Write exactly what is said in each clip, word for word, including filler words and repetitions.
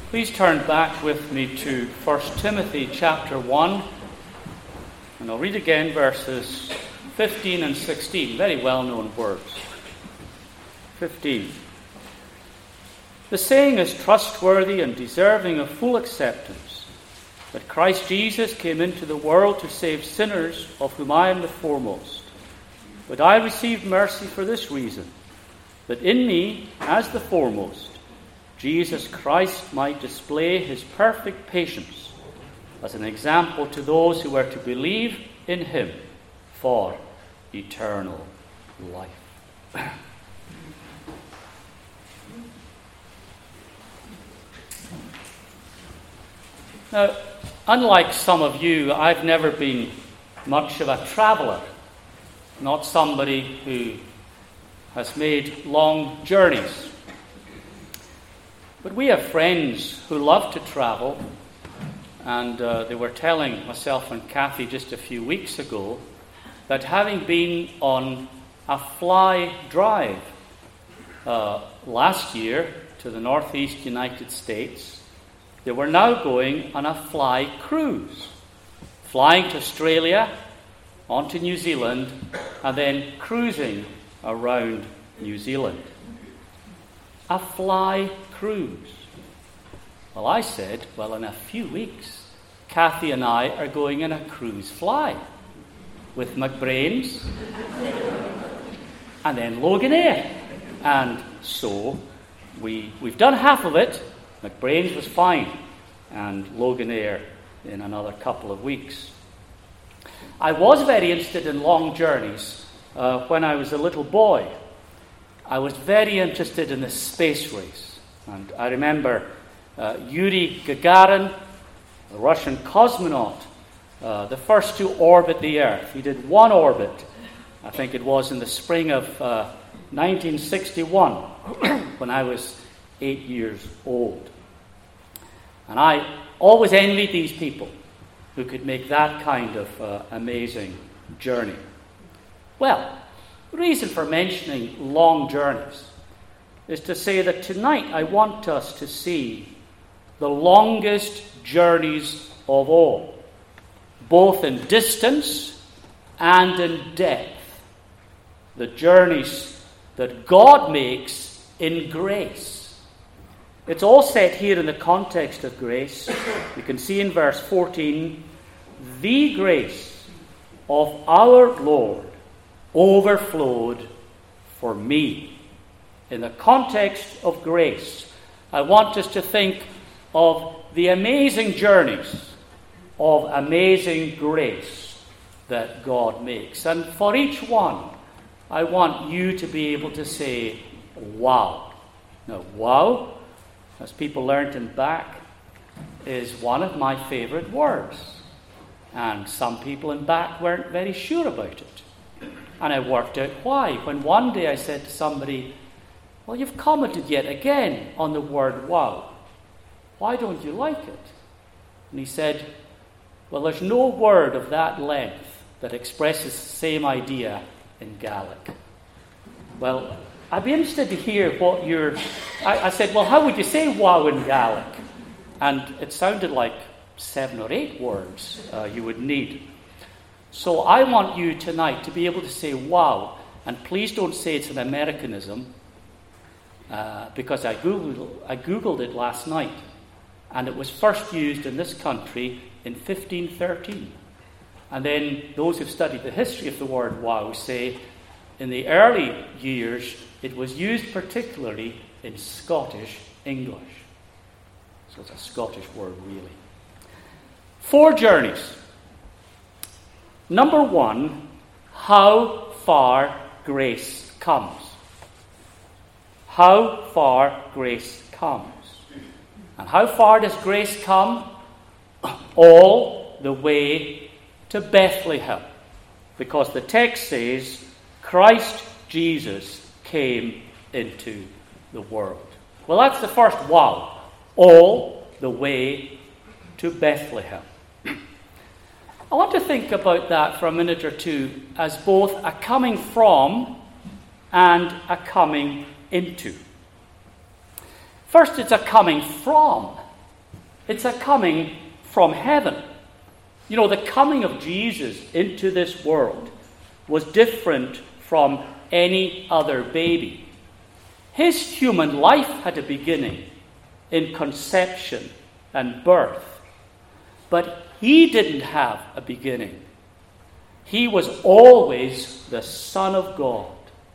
Please turn back with me to First Timothy chapter one, and I'll read again verses fifteen and sixteen, very well-known words. fifteen. The saying is trustworthy and deserving of full acceptance, that Christ Jesus came into the world to save sinners, of whom I am the foremost. But I received mercy for this reason, that in me, as the foremost, Jesus Christ might display his perfect patience as an example to those who are to believe in him for eternal life. Now, unlike some of you, I've never been much of a traveller, not somebody who has made long journeys. But we have friends who love to travel, and uh, they were telling myself and Kathy just a few weeks ago that having been on a fly drive uh, last year to the northeast United States, they were now going on a fly cruise, flying to Australia, on to New Zealand, and then cruising around New Zealand. A fly cruise. Well, I said, well, in a few weeks, Kathy and I are going in a cruise fly with McBrains and then Loganair. And so we, we've done half of it. McBrains was fine, and Loganair in another couple of weeks. I was very interested in long journeys uh, when I was a little boy. I was very interested in the space race. And I remember uh, Yuri Gagarin, the Russian cosmonaut, uh, the first to orbit the Earth. He did one orbit, I think it was in the spring of uh, nineteen sixty-one, when I was eight years old. And I always envied these people who could make that kind of uh, amazing journey. Well, the reason for mentioning long journeys is to say that tonight I want us to see the longest journeys of all, both in distance and in depth. The journeys that God makes in grace. It's all set here in the context of grace. You can see in verse fourteen, the grace of our Lord overflowed for me. In the context of grace, I want us to think of the amazing journeys of amazing grace that God makes. And for each one, I want you to be able to say, wow. Now, wow, as people learned in back, is one of my favorite words. And some people in back weren't very sure about it. And I worked out why. When one day I said to somebody, well, you've commented yet again on the word wow. Why don't you like it? And he said, well, there's no word of that length that expresses the same idea in Gaelic. Well, I'd be interested to hear what your... I, I said, well, how would you say wow in Gaelic? And it sounded like seven or eight words uh, you would need. So I want you tonight to be able to say wow. And please don't say it's an Americanism, uh, because I Googled, I Googled it last night. And it was first used in this country in fifteen thirteen. And then those who've studied the history of the word wow say in the early years it was used particularly in Scottish English. So it's a Scottish word, really. Four journeys. Number one, how far grace comes. How far grace comes. And how far does grace come? All the way to Bethlehem. Because the text says, Christ Jesus came into the world. Well, that's the first wow. All the way to Bethlehem. I want to think about that for a minute or two as both a coming from and a coming into. First, it's a coming from. It's a coming from heaven. You know, the coming of Jesus into this world was different from any other baby. His human life had a beginning in conception and birth, but he didn't have a beginning. He was always the Son of God.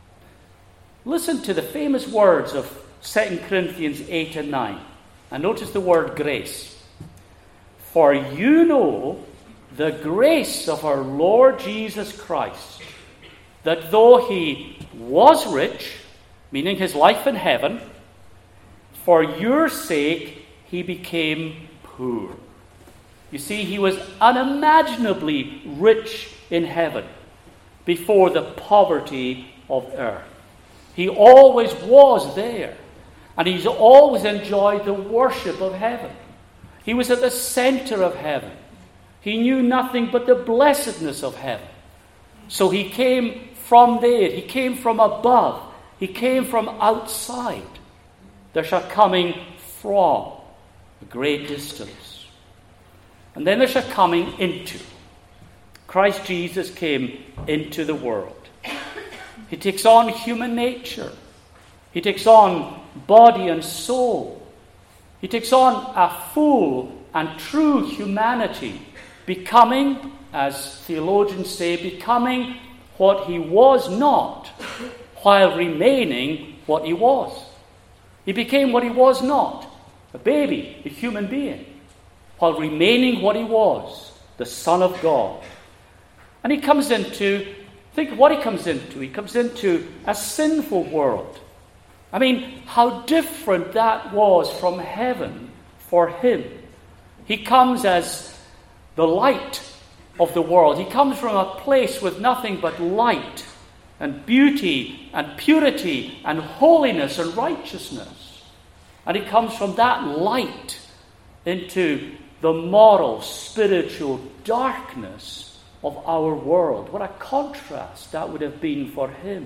Listen to the famous words of Second Corinthians eight and nine. And notice the word grace. For you know the grace of our Lord Jesus Christ, that though he was rich, meaning his life in heaven, for your sake he became poor. You see, he was unimaginably rich in heaven before the poverty of earth. He always was there, and he's always enjoyed the worship of heaven. He was at the center of heaven. He knew nothing but the blessedness of heaven. So he came from there. He came from above. He came from outside. There's a coming from a great distance. And then there's a coming into. Christ Jesus came into the world. He takes on human nature. He takes on body and soul. He takes on a full and true humanity, becoming, as theologians say, becoming what he was not, while remaining what he was. He became what he was not, a baby, a human being, while remaining what he was, the Son of God. And he comes into, think of what he comes into. He comes into a sinful world. I mean, how different that was from heaven for him. He comes as the light of the world. He comes from a place with nothing but light and beauty and purity and holiness and righteousness. And he comes from that light into the moral, spiritual darkness of our world. What a contrast that would have been for him.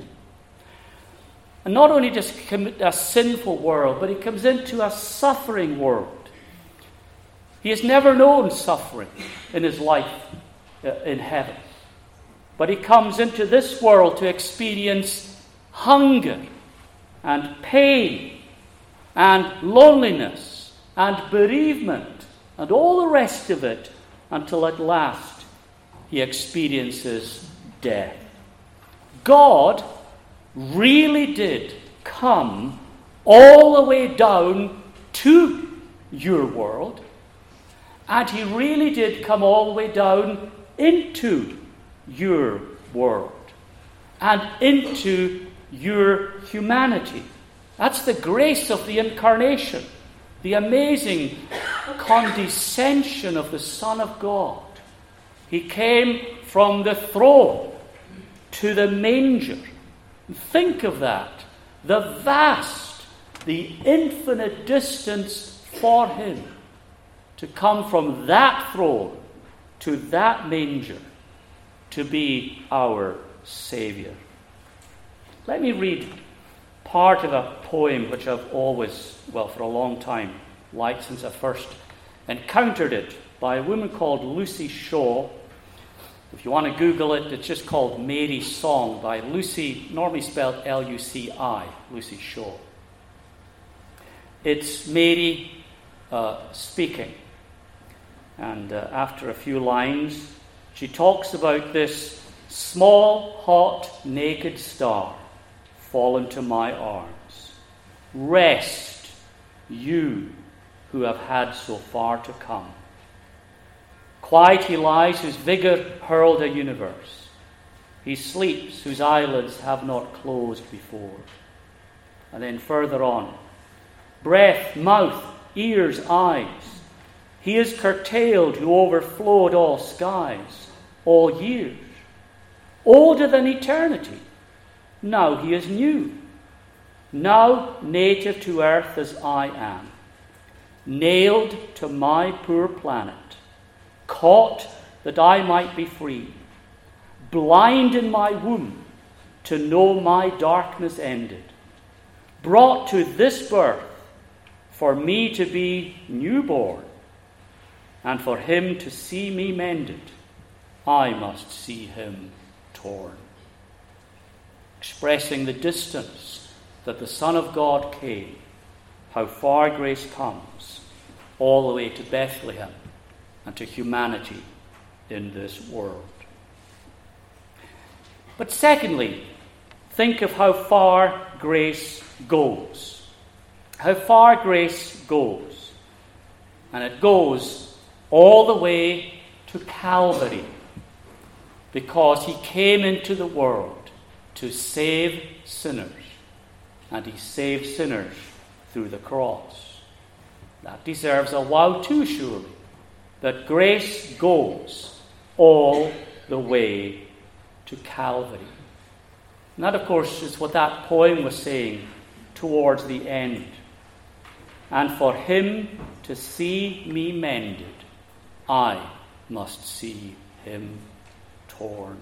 And not only does he come into a sinful world, but he comes into a suffering world. He has never known suffering in his life in heaven. But he comes into this world to experience hunger and pain and loneliness and bereavement and all the rest of it, until at last he experiences death. God really did come all the way down to your world, and he really did come all the way down into your world and into your humanity. That's the grace of the incarnation, the amazing condescension of the Son of God. He came from the throne to the manger. Think of that. The vast, the infinite distance for him to come from that throne to that manger to be our Savior. Let me read part of a poem which I've always, well, for a long time, liked since I first encountered it, by a woman called Lucy Shaw. If you want to Google it, it's just called Mary's Song by Lucy, normally spelled L U C I, Lucy Shaw. It's Mary uh, speaking. And uh, after a few lines, she talks about this small, hot, naked star fallen to my arms. Rest, you who have had so far to come. Quiet he lies, whose vigour hurled a universe. He sleeps, whose eyelids have not closed before. And then further on, breath, mouth, ears, eyes. He is curtailed, who overflowed all skies, all years. Older than eternity, now he is new. Now native to earth as I am. Nailed to my poor planet. Caught that I might be free, blind in my womb to know my darkness ended, brought to this birth for me to be newborn, and for him to see me mended, I must see him torn. Expressing the distance that the Son of God came, how far grace comes, all the way to Bethlehem and to humanity in this world. But secondly, think of how far grace goes. How far grace goes. And it goes all the way to Calvary, because he came into the world to save sinners, and he saved sinners through the cross. That deserves a wow too, surely, that grace goes all the way to Calvary. And that, of course, is what that poem was saying towards the end. And for him to see me mended, I must see him torn.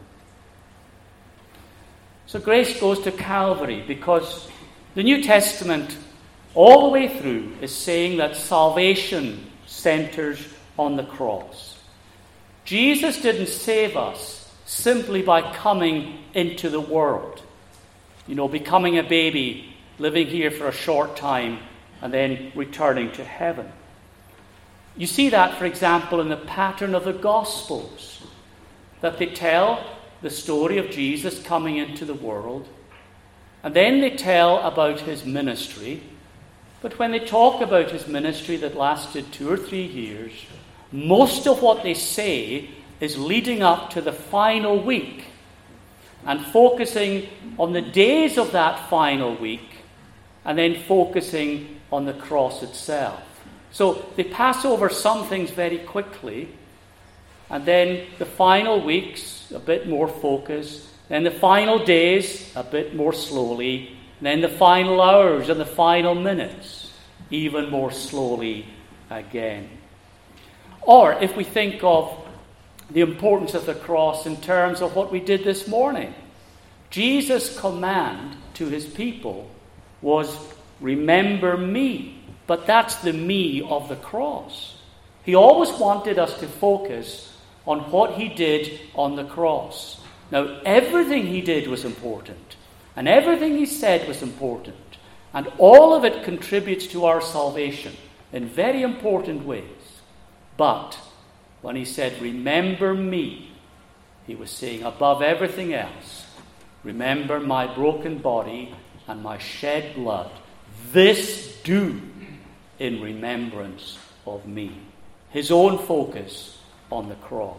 So grace goes to Calvary because the New Testament, all the way through, is saying that salvation centers on the cross. Jesus didn't save us simply by coming into the world. You know, becoming a baby, living here for a short time, and then returning to heaven. You see that, for example, in the pattern of the Gospels, that they tell the story of Jesus coming into the world, and then they tell about his ministry. But when they talk about his ministry that lasted two or three years, most of what they say is leading up to the final week and focusing on the days of that final week, and then focusing on the cross itself. So they pass over some things very quickly, and then the final weeks, a bit more focus, then the final days, a bit more slowly, and then the final hours and the final minutes, even more slowly again. Or if we think of the importance of the cross in terms of what we did this morning, Jesus' command to his people was, remember me. But that's the me of the cross. He always wanted us to focus on what he did on the cross. Now, everything he did was important, and everything he said was important, and all of it contributes to our salvation in very important ways. But when he said, remember me, he was saying, above everything else, remember my broken body and my shed blood. This do in remembrance of me. His own focus on the cross.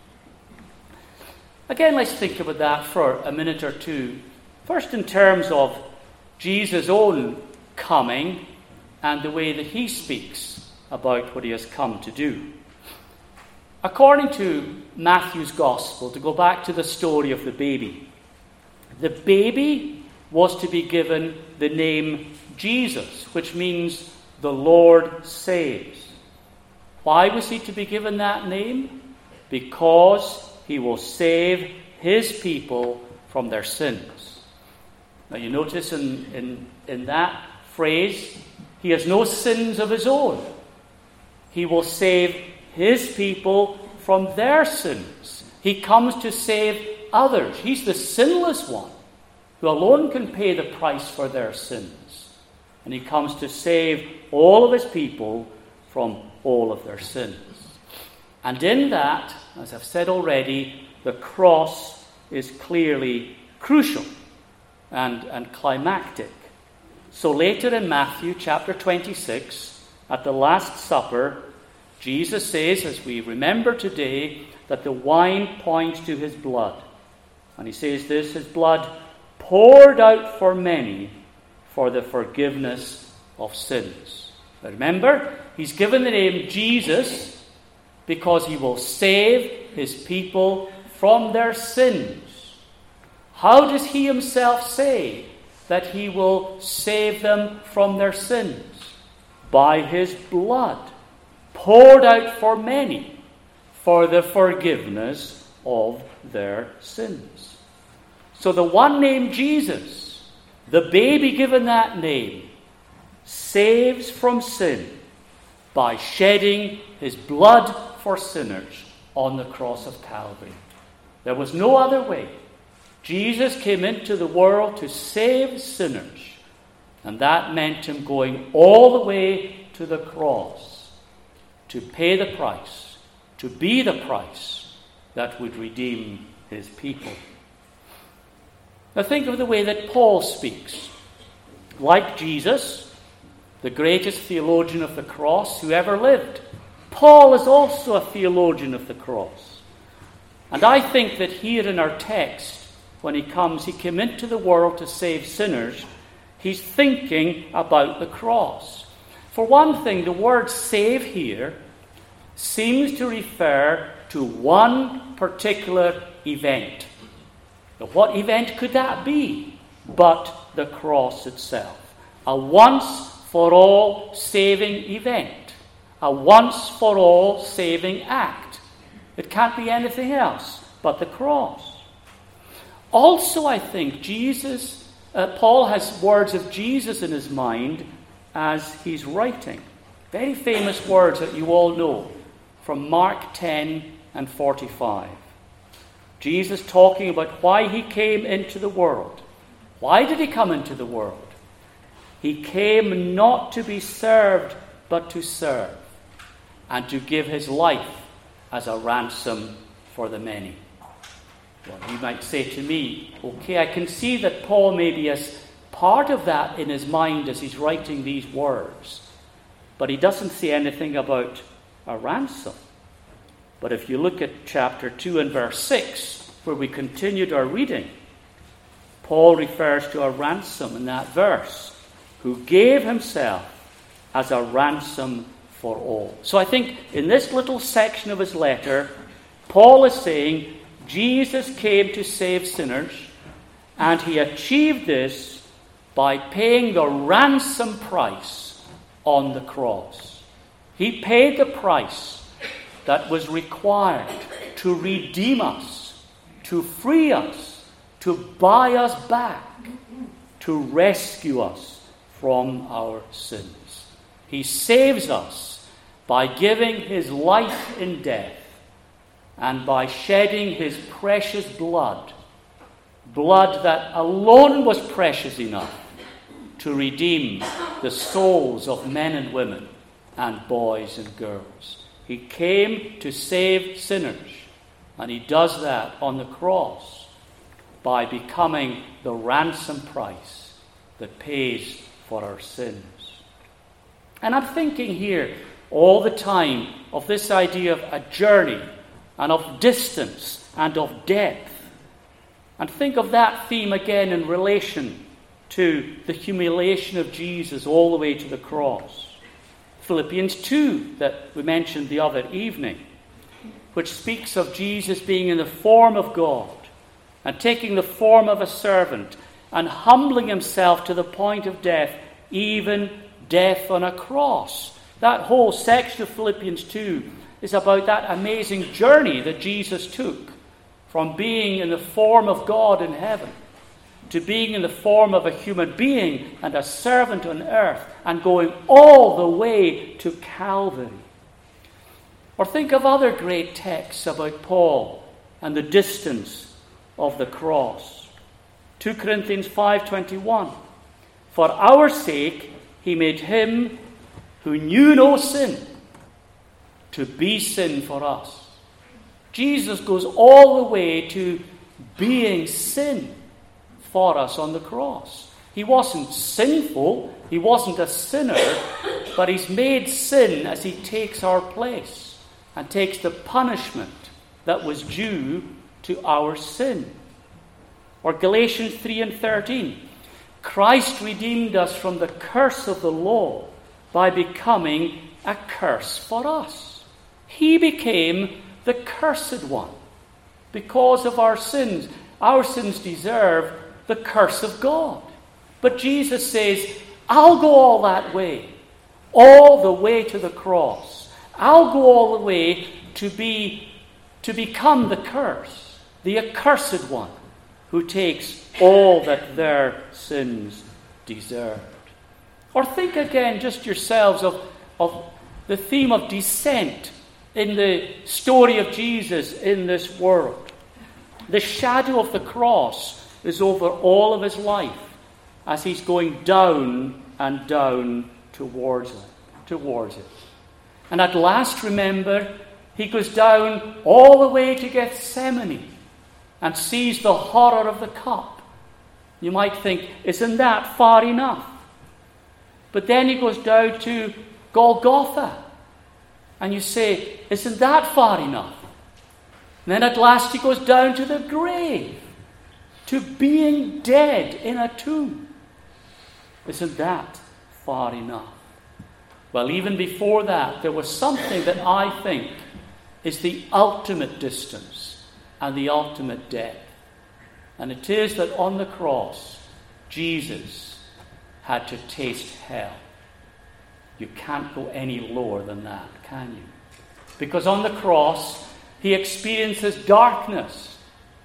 Again, let's think about that for a minute or two. First, in terms of Jesus' own coming and the way that he speaks about what he has come to do. According to Matthew's Gospel, to go back to the story of the baby, the baby was to be given the name Jesus, which means the Lord saves. Why was he to be given that name? Because he will save his people from their sins. Now you notice in, in, in that phrase, he has no sins of his own. He will save his people from their sins. He comes to save others. He's the sinless one who alone can pay the price for their sins. And he comes to save all of his people from all of their sins. And in that, as I've said already, the cross is clearly crucial and, and climactic. So later in Matthew chapter twenty-six, at the Last Supper, Jesus says, as we remember today, that the wine points to his blood. And he says this, his blood poured out for many for the forgiveness of sins. But remember, he's given the name Jesus because he will save his people from their sins. How does he himself say that he will save them from their sins? By his blood, poured out for many for the forgiveness of their sins. So the one named Jesus, the baby given that name, saves from sin by shedding his blood for sinners on the cross of Calvary. There was no other way. Jesus came into the world to save sinners, and that meant him going all the way to the cross to pay the price, to be the price that would redeem his people. Now think of the way that Paul speaks. Like Jesus, the greatest theologian of the cross who ever lived, Paul is also a theologian of the cross. And I think that here in our text, when he comes, he came into the world to save sinners, he's thinking about the cross. For one thing, the word save here seems to refer to one particular event. Now, what event could that be but the cross itself? A once-for-all saving event. A once-for-all saving act. It can't be anything else but the cross. Also, I think Jesus, uh, Paul has words of Jesus in his mind as he's writing. Very famous words that you all know from Mark ten and forty-five. Jesus talking about why he came into the world. Why did he come into the world? He came not to be served, but to serve, and to give his life as a ransom for the many. Well, you might say to me, okay, I can see that Paul maybe has part of that in his mind as he's writing these words, but he doesn't say anything about a ransom. But if you look at chapter two and verse six, where we continued our reading, Paul refers to a ransom in that verse, who gave himself as a ransom for all. So I think in this little section of his letter, Paul is saying Jesus came to save sinners, and he achieved this by paying the ransom price on the cross. He paid the price that was required to redeem us, to free us, to buy us back, to rescue us from our sins. He saves us by giving his life in death and by shedding his precious blood, blood that alone was precious enough to redeem the souls of men and women and boys and girls. He came to save sinners, and he does that on the cross by becoming the ransom price that pays for our sins. And I'm thinking here all the time of this idea of a journey and of distance and of depth. And think of that theme again in relation to the humiliation of Jesus all the way to the cross. Philippians two, that we mentioned the other evening, which speaks of Jesus being in the form of God and taking the form of a servant and humbling himself to the point of death, even death on a cross. That whole section of Philippians two is about that amazing journey that Jesus took from being in the form of God in heaven to being in the form of a human being and a servant on earth, and going all the way to Calvary. Or think of other great texts about Paul and the distance of the cross. Second Corinthians five twenty-one. For our sake he made him who knew no sin to be sin for us. Jesus goes all the way to being sin for us on the cross. He wasn't sinful, he wasn't a sinner, but he's made sin as he takes our place and takes the punishment that was due to our sin. Or Galatians three and thirteen. Christ redeemed us from the curse of the law by becoming a curse for us. He became the cursed one because of our sins. Our sins deserve the curse of God. But Jesus says, I'll go all that way, all the way to the cross. I'll go all the way to be, to become the curse, the accursed one, who takes all that their sins deserved. Or think again, just yourselves, of, of the theme of descent in the story of Jesus in this world. The shadow of the cross is over all of his life as he's going down and down towards it, towards it. And at last, remember, he goes down all the way to Gethsemane and sees the horror of the cup. You might think, isn't that far enough? But then he goes down to Golgotha. And you say, isn't that far enough? And then at last he goes down to the grave, to being dead in a tomb. Isn't that far enough? Well, even before that, there was something that I think is the ultimate distance and the ultimate depth. And it is that on the cross, Jesus had to taste hell. You can't go any lower than that, can you? Because on the cross, he experiences darkness.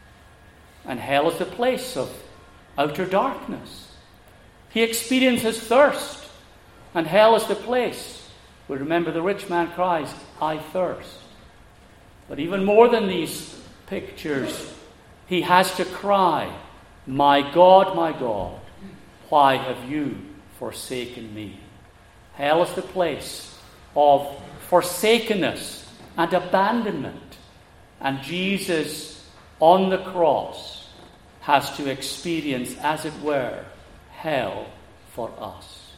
And hell is the place of outer darkness. He experiences thirst. And hell is the place where, remember, the rich man cries, I thirst. But even more than these pictures, he has to cry, my God, my God, why have you forsaken me? Hell is the place of forsakenness and abandonment. And Jesus on the cross has to experience, as it were, hell for us.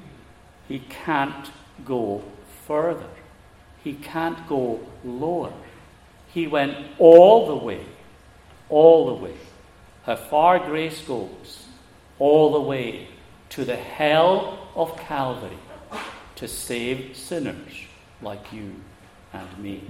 He can't go further. He can't go lower. He went all the way, all the way, how far grace goes, all the way to the hell of Calvary to save sinners like you and me.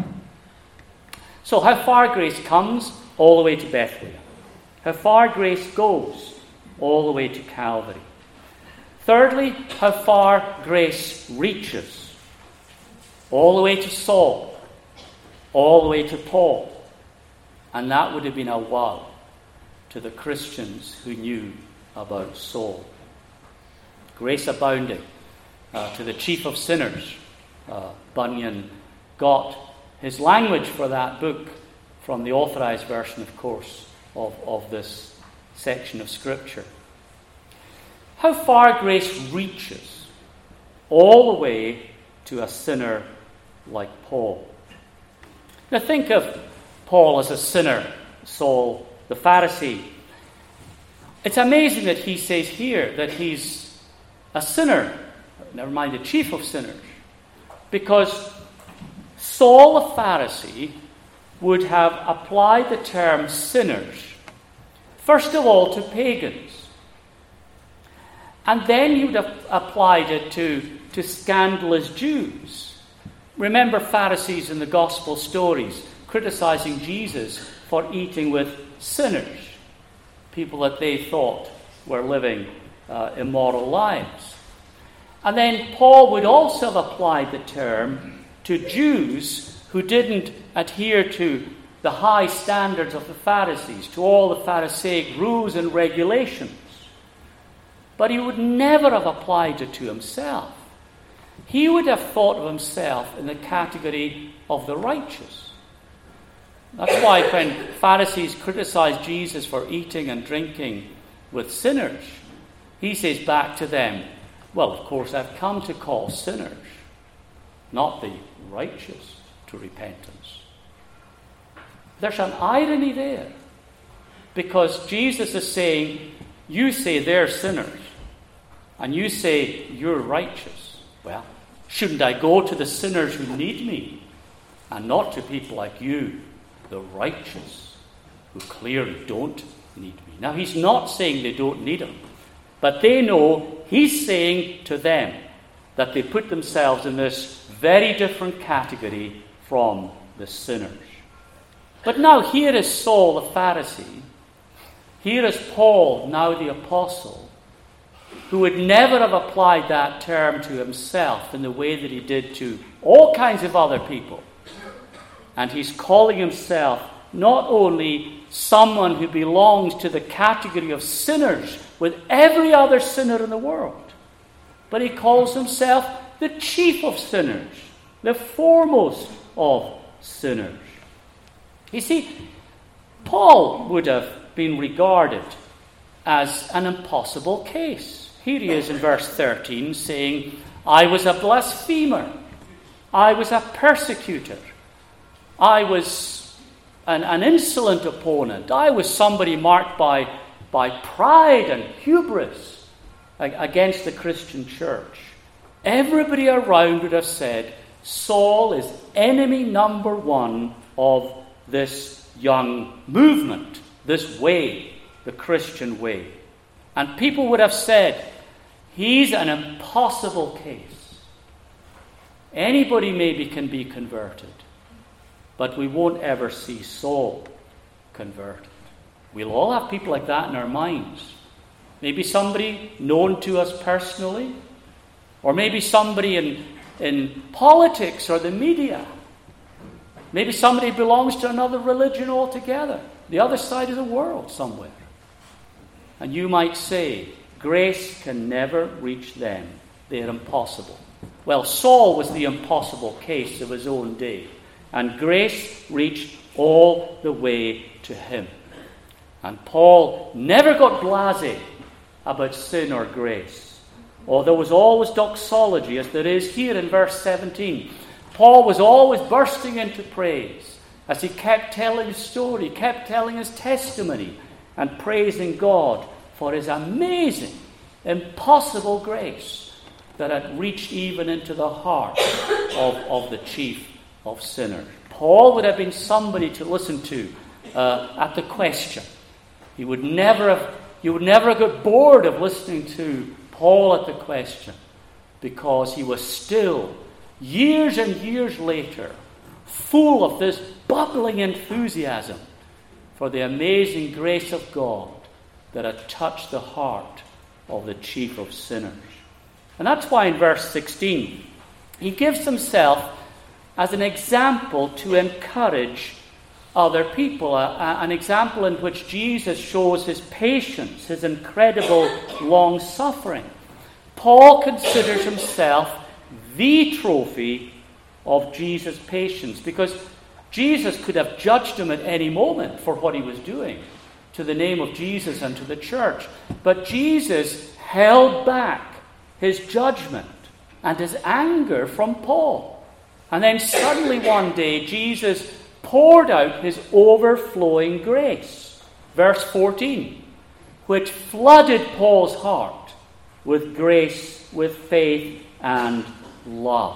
So how far grace comes? All the way to Bethlehem. How far grace goes? All the way to Calvary. Thirdly, how far grace reaches? All the way to Saul. All the way to Paul. And that would have been a wow to the Christians who knew about Saul. Grace abounding uh, to the chief of sinners. Uh, Bunyan got his language for that book from the authorized version, of course, of, of this section of Scripture. How far grace reaches all the way to a sinner like Paul. Now think of Paul as a sinner, Saul the Pharisee. It's amazing that he says here that he's a sinner, never mind the chief of sinners, because Saul the Pharisee would have applied the term sinners, first of all, to pagans. And then he would have applied it to, to scandalous Jews. Remember Pharisees in the gospel stories criticizing Jesus for eating with sinners, people that they thought were living uh, immoral lives. And then Paul would also have applied the term to Jews who didn't adhere to the high standards of the Pharisees, to all the Pharisaic rules and regulations. But he would never have applied it to himself. He would have thought of himself in the category of the righteous. That's why when Pharisees criticize Jesus for eating and drinking with sinners, he says back to them, well, of course, I've come to call sinners, not the righteous, to repentance. There's an irony there, because Jesus is saying, you say they're sinners, and you say you're righteous. Well, shouldn't I go to the sinners who need me, and not to people like you, the righteous, who clearly don't need me? Now, he's not saying they don't need him, but they know he's saying to them that they put themselves in this very different category from the sinners. But now here is Saul the Pharisee. Here is Paul, now the apostle, who would never have applied that term to himself in the way that he did to all kinds of other people. And he's calling himself not only someone who belongs to the category of sinners with every other sinner in the world, but he calls himself the chief of sinners the foremost of sinners. You see, Paul would have been regarded as an impossible case. Here he is in verse thirteen saying, I was a blasphemer. I was a persecutor. I was an, an insolent opponent. I was somebody marked by, by pride and hubris against the Christian church. Everybody around would have said, Saul is enemy number one of this young movement, this way, the Christian way. And people would have said, he's an impossible case. Anybody maybe can be converted, but we won't ever see Saul converted. We'll all have people like that in our minds. Maybe somebody known to us personally, or maybe somebody in, in politics or the media. Maybe somebody belongs to another religion altogether, the other side of the world somewhere. And you might say, grace can never reach them. They are impossible. Well, Saul was the impossible case of his own day, and grace reached all the way to him. And Paul never got blasé about sin or grace. Oh, there was always doxology, as there is here in verse seventeen. Paul was always bursting into praise as he kept telling his story, kept telling his testimony, and praising God for his amazing, impossible grace that had reached even into the heart of, of the chief of sinners. Paul would have been somebody to listen to uh, at the question. He would never have, you would never have got bored of listening to Paul at the question, because he was still, years and years later, full of this bubbling enthusiasm for the amazing grace of God that had touched the heart of the chief of sinners. And that's why in verse sixteen, he gives himself as an example to encourage other people, a, a, an example in which Jesus shows his patience, his incredible long-suffering. Paul considers himself the trophy of Jesus' patience, because Jesus could have judged him at any moment for what he was doing to the name of Jesus and to the church. But Jesus held back his judgment and his anger from Paul. And then suddenly one day, Jesus poured out his overflowing grace. Verse fourteen, which flooded Paul's heart with grace, with faith, and love.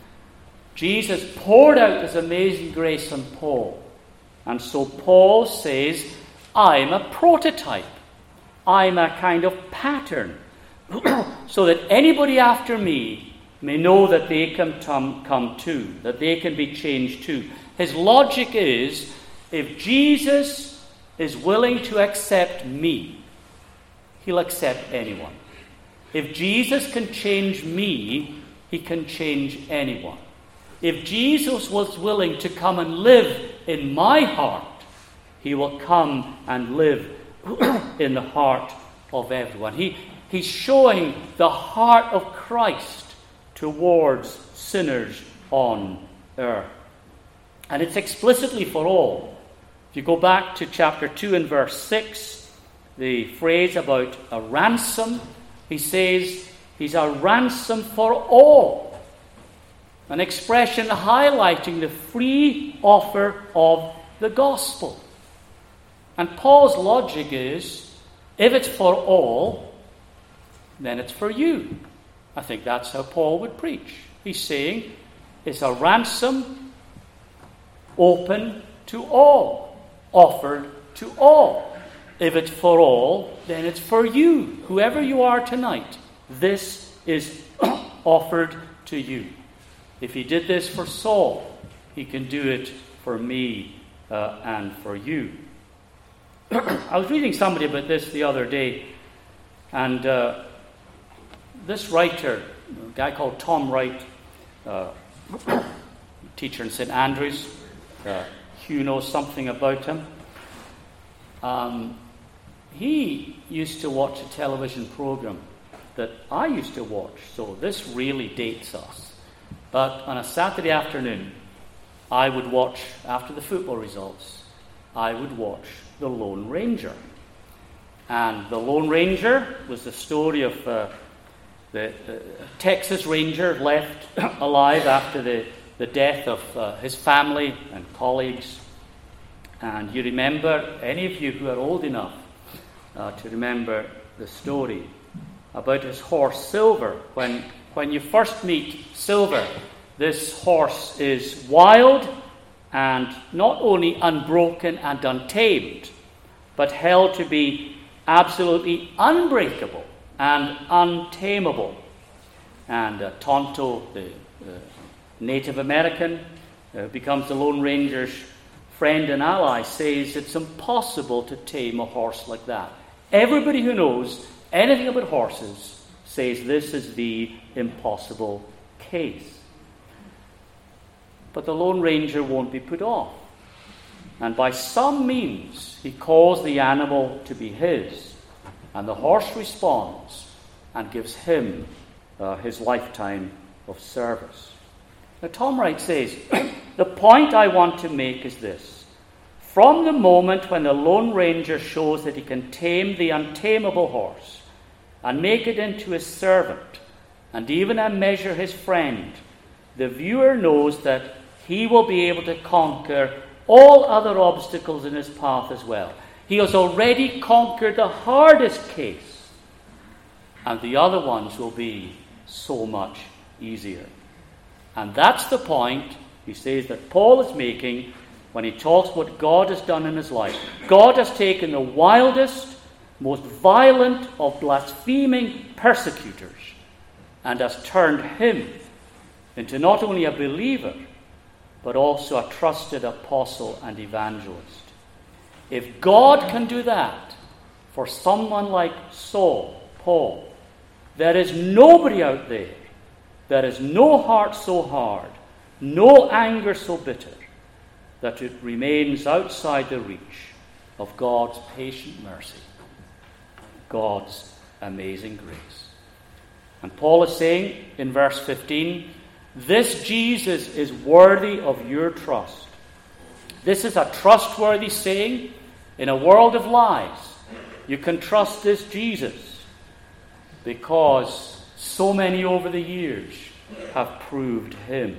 Jesus poured out this amazing grace on Paul. And so Paul says, I'm a prototype. I'm a kind of pattern, so that anybody after me may know that they can come, come too, that they can be changed too. His logic is, if Jesus is willing to accept me, he'll accept anyone. If Jesus can change me, he can change anyone. If Jesus was willing to come and live in my heart, he will come and live in the heart of everyone. He, he's showing the heart of Christ towards sinners on earth. And it's explicitly for all. If you go back to chapter two and verse six, the phrase about a ransom, he says he's a ransom for all. An expression highlighting the free offer of the gospel. And Paul's logic is, if it's for all, then it's for you. I think that's how Paul would preach. He's saying it's a ransom open to all, offered to all. If it's for all, then it's for you. Whoever you are tonight, this is offered to you. If he did this for Saul, he can do it for me uh, and for you. I was reading somebody about this the other day, and uh, this writer, a guy called Tom Wright, uh, teacher in Saint Andrews, uh, Hugh knows something about him. Um, he used to watch a television program that I used to watch, so this really dates us. But on a Saturday afternoon, I would watch, after the football results, I would watch The Lone Ranger. And The Lone Ranger was the story of uh, the uh, Texas Ranger left alive after the, the death of uh, his family and colleagues. And you remember, any of you who are old enough uh, to remember the story about his horse Silver. When, when you first meet Silver, this horse is wild and not only unbroken and untamed, but held to be absolutely unbreakable and untamable. And uh, Tonto, the uh, Native American, uh, becomes the Lone Ranger's friend and ally, says it's impossible to tame a horse like that. Everybody who knows anything about horses says this is the impossible case. But the Lone Ranger won't be put off. And by some means, he calls the animal to be his. And the horse responds and gives him uh, his lifetime of service. Now, Tom Wright says, the point I want to make is this. From the moment when the Lone Ranger shows that he can tame the untamable horse and make it into his servant and even a measure his friend, the viewer knows that he will be able to conquer all other obstacles in his path as well. He has already conquered the hardest case, and the other ones will be so much easier. And that's the point, he says, that Paul is making when he talks what God has done in his life. God has taken the wildest, most violent of blaspheming persecutors and has turned him into not only a believer, but also a trusted apostle and evangelist. If God can do that for someone like Saul, Paul, there is nobody out there, there is no heart so hard, no anger so bitter, that it remains outside the reach of God's patient mercy, God's amazing grace. And Paul is saying in verse fifteen, this Jesus is worthy of your trust. This is a trustworthy saying in a world of lies. You can trust this Jesus because so many over the years have proved him.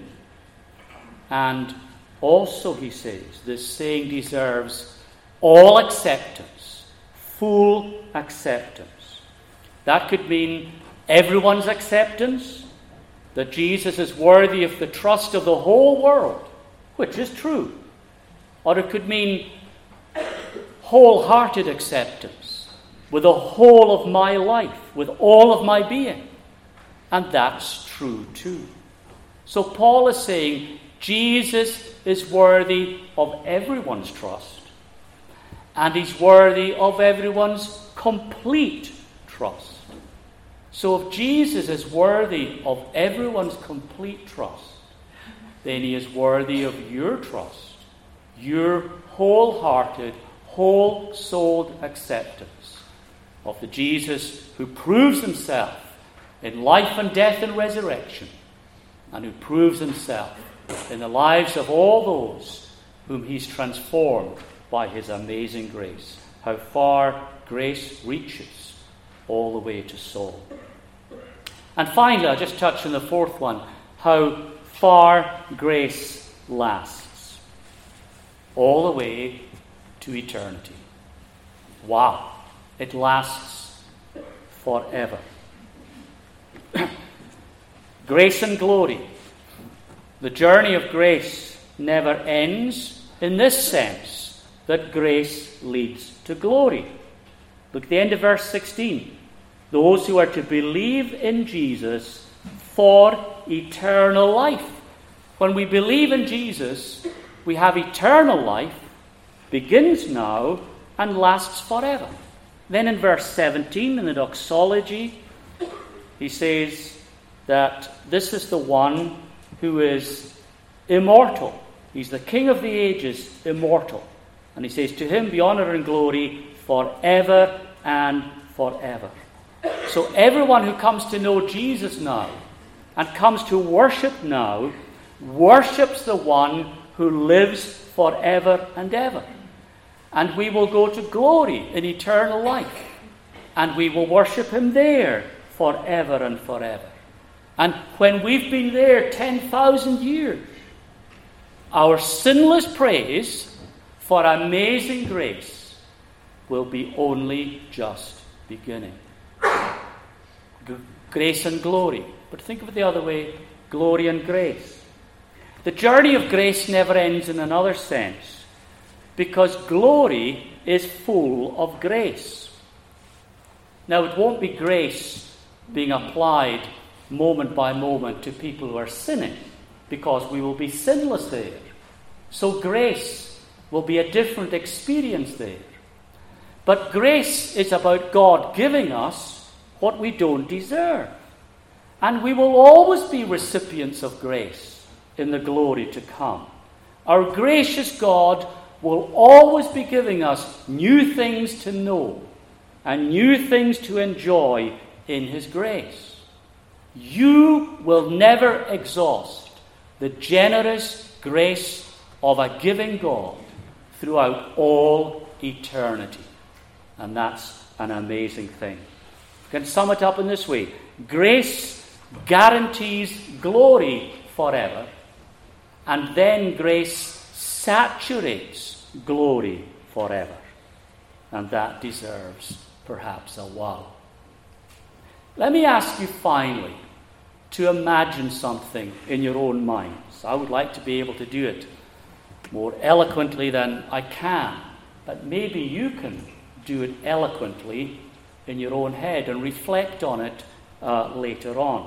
And also, he says, this saying deserves all acceptance, full acceptance. That could mean everyone's acceptance, that Jesus is worthy of the trust of the whole world, which is true. Or it could mean wholehearted acceptance, with the whole of my life, with all of my being. And that's true too. So Paul is saying Jesus is worthy of everyone's trust, and he's worthy of everyone's complete trust. So if Jesus is worthy of everyone's complete trust, then he is worthy of your trust, your wholehearted, whole-souled acceptance of the Jesus who proves himself in life and death and resurrection, and who proves himself in the lives of all those whom he's transformed by his amazing grace. How far grace reaches, all the way to Saul. And finally, I'll just touch on the fourth one, how far grace lasts, all the way to eternity. Wow, it lasts forever. Grace and glory. The journey of grace never ends in this sense, that grace leads to glory. Look at the end of verse sixteen. Those who are to believe in Jesus for eternal life. When we believe in Jesus, we have eternal life, begins now and lasts forever. Then in verse seventeen, in the doxology, he says that this is the one who is immortal. He's the King of the ages, immortal. And he says, to him be honor and glory forever and forever. So everyone who comes to know Jesus now and comes to worship now worships the one who lives forever and ever. And we will go to glory in eternal life. And we will worship him there forever and forever. And when we've been there ten thousand years, our sinless praise for amazing grace will be only just beginning. G- grace and glory. But think of it the other way, glory and grace. The journey of grace never ends in another sense, because glory is full of grace. Now, it won't be grace being applied moment by moment to people who are sinning, because we will be sinless there. So grace will be a different experience there. But grace is about God giving us what we don't deserve. And we will always be recipients of grace in the glory to come. Our gracious God will always be giving us new things to know and new things to enjoy in his grace. You will never exhaust the generous grace of a giving God throughout all eternity. And that's an amazing thing. You can sum it up in this way. Grace guarantees glory forever, and then grace saturates glory forever. And that deserves perhaps a wow. Let me ask you finally to imagine something in your own minds. I would like to be able to do it more eloquently than I can, but maybe you can do it eloquently in your own head and reflect on it uh, later on.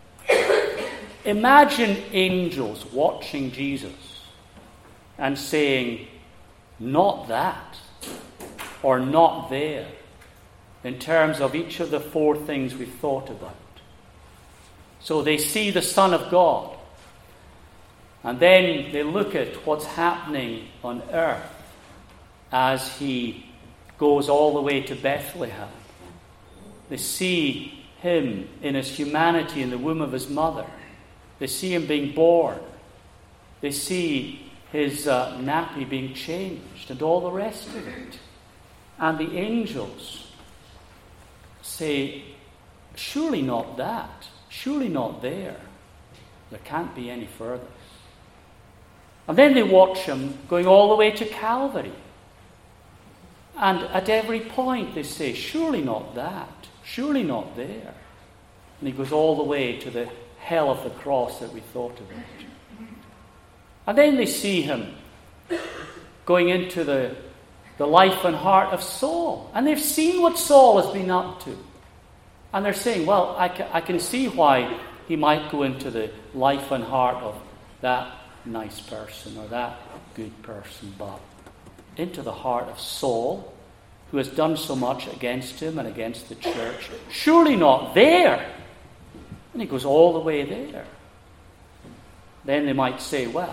Imagine angels watching Jesus and saying, not that, or not there, in terms of each of the four things we've thought about. So they see the Son of God, and then they look at what's happening on earth as he goes all the way to Bethlehem. They see him in his humanity in the womb of his mother. They see him being born. They see his uh, nappy being changed and all the rest of it. And the angels say, surely not that. Surely not there. There can't be any further. And then they watch him going all the way to Calvary. And at every point they say, surely not that. Surely not there. And he goes all the way to the hell of the cross that we thought about. And then they see him going into the, the life and heart of Saul. And they've seen what Saul has been up to. And they're saying, well, I can, I can see why he might go into the life and heart of that nice person or that good person, but into the heart of Saul, who has done so much against him and against the church. Surely not there. And he goes all the way there. Then they might say, well,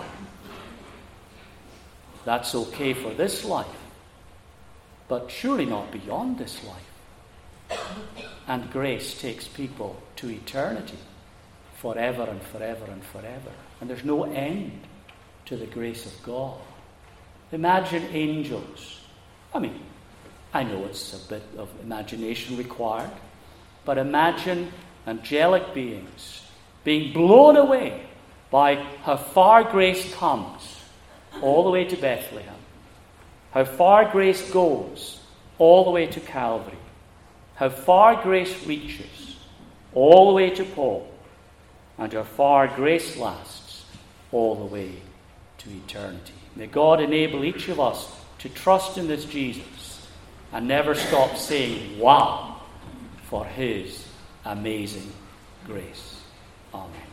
that's okay for this life, but surely not beyond this life. And grace takes people to eternity, forever and forever and forever. And there's no end to the grace of God. Imagine angels. I mean, I know it's a bit of imagination required, but imagine angelic beings being blown away by how far grace comes all the way to Bethlehem, how far grace goes all the way to Calvary, how far grace reaches all the way to Paul, and how far grace lasts all the way to eternity. May God enable each of us to trust in this Jesus and never stop saying, wow, for his amazing grace. Amen.